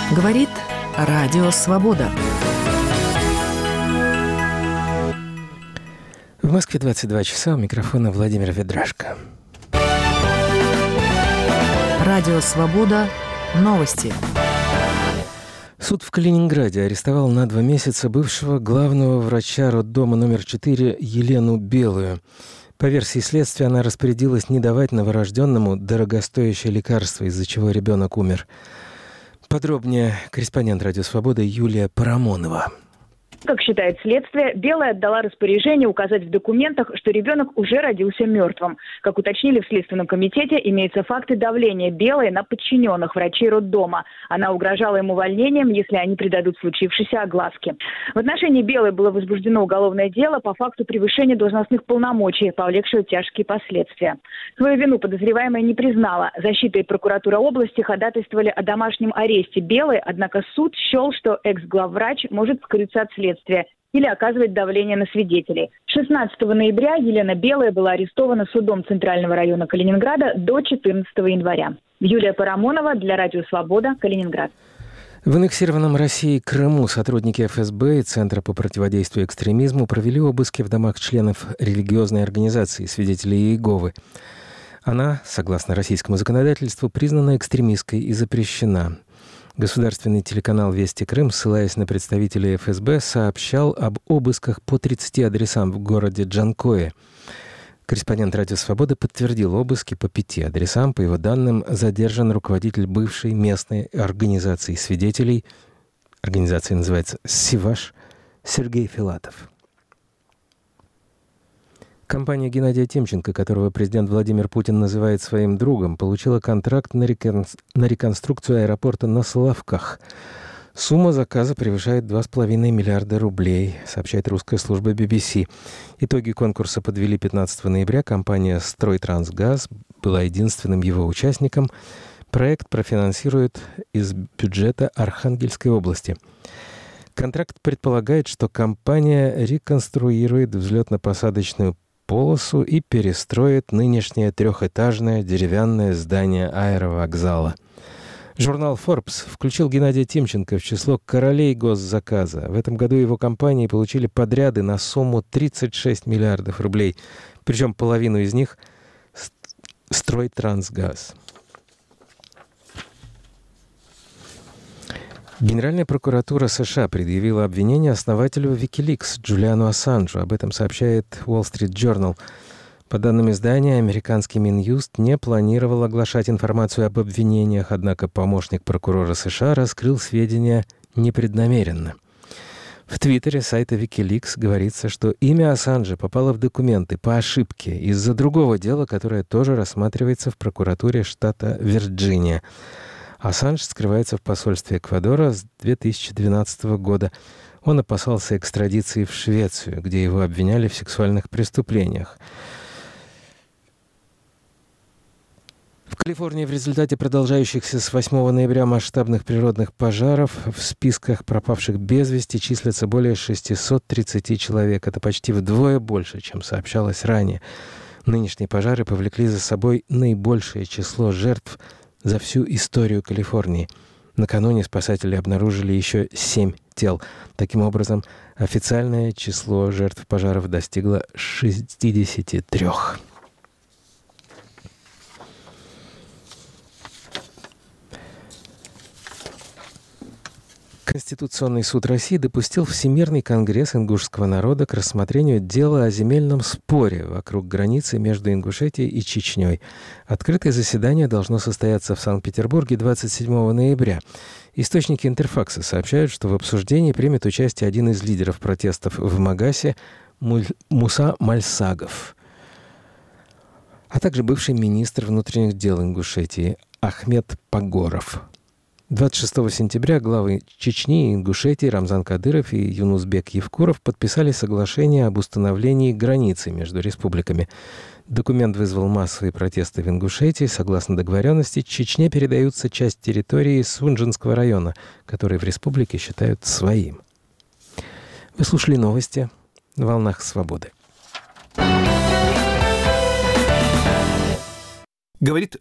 Говорит Радио Свобода. В Москве 22 часа. У микрофона Владимир Ведрашко. Радио Свобода. Новости. Суд в Калининграде арестовал на 2 месяца бывшего главного врача роддома номер 4 Елену Белую. По версии следствия, она распорядилась не давать новорожденному дорогостоящее лекарство, из-за чего ребенок умер. Подробнее корреспондент «Радио Свобода» Юлия Парамонова. Как считает следствие, Белая отдала распоряжение указать в документах, что ребенок уже родился мертвым. Как уточнили в Следственном комитете, имеются факты давления Белой на подчиненных врачей роддома. Она угрожала им увольнением, если они придадут случившейся огласке. В отношении Белой было возбуждено уголовное дело по факту превышения должностных полномочий, повлекшего тяжкие последствия. Свою вину подозреваемая не признала. Защита и прокуратура области ходатайствовали о домашнем аресте Белой, однако суд счел, что экс-главврач может скрыться от следствия или оказывать давление на свидетелей. 16 ноября Елена Белая была арестована судом Центрального района Калининграда до 14 января. Юлия Парамонова для Радио Свобода, Калининград. В аннексированном Россией Крыму сотрудники ФСБ и Центра по противодействию экстремизму провели обыски в домах членов религиозной организации «Свидетели Иеговы». Она, согласно российскому законодательству, признана экстремистской и запрещена. Государственный телеканал «Вести Крым», ссылаясь на представителей ФСБ, сообщал об обысках по 30 адресам в городе Джанкое. Корреспондент «Радио Свобода» подтвердил обыски по 5 адресам. По его данным, задержан руководитель бывшей местной организации свидетелей. Организация называется «Сиваш» Сергей Филатов. Компания Геннадия Тимченко, которого президент Владимир Путин называет своим другом, получила контракт на реконструкцию аэропорта на Соловках. Сумма заказа превышает 2,5 миллиарда рублей, сообщает русская служба BBC. Итоги конкурса подвели 15 ноября. Компания «Стройтрансгаз» была единственным его участником. Проект профинансирует из бюджета Архангельской области. Контракт предполагает, что компания реконструирует взлетно-посадочную полосу и перестроит нынешнее 3-этажное деревянное здание аэровокзала. Журнал Forbes включил Геннадия Тимченко в число королей госзаказа. В этом году его компании получили подряды на сумму 36 миллиардов рублей. Причем половину из них — «Стройтрансгаз». Генеральная прокуратура США предъявила обвинение основателю Wikileaks Джулиану Ассанжу. Об этом сообщает Wall Street Journal. По данным издания, американский Минюст не планировал оглашать информацию об обвинениях, однако помощник прокурора США раскрыл сведения непреднамеренно. В твиттере сайта Wikileaks говорится, что имя Ассанжа попало в документы по ошибке из-за другого дела, которое тоже рассматривается в прокуратуре штата Вирджиния. Ассанж скрывается в посольстве Эквадора с 2012 года. Он опасался экстрадиции в Швецию, где его обвиняли в сексуальных преступлениях. В Калифорнии в результате продолжающихся с 8 ноября масштабных природных пожаров в списках пропавших без вести числятся более 630 человек. Это почти вдвое больше, чем сообщалось ранее. Нынешние пожары повлекли за собой наибольшее число жертв за всю историю Калифорнии. Накануне спасатели обнаружили еще 7 тел. Таким образом, официальное число жертв пожаров достигло 63. Конституционный суд России допустил Всемирный конгресс ингушского народа к рассмотрению дела о земельном споре вокруг границы между Ингушетией и Чечней. Открытое заседание должно состояться в Санкт-Петербурге 27 ноября. Источники Интерфакса сообщают, что в обсуждении примет участие один из лидеров протестов в Магасе Муса Мальсагов, а также бывший министр внутренних дел Ингушетии Ахмед Пагоров. 26 сентября главы Чечни и Ингушетии Рамзан Кадыров и Юнусбек Евкуров подписали соглашение об установлении границы между республиками. Документ вызвал массовые протесты в Ингушетии. Согласно договоренности, Чечне передаются часть территории Сунжинского района, который в республике считают своим. Вы слушали новости на «Волнах Свободы». Говорит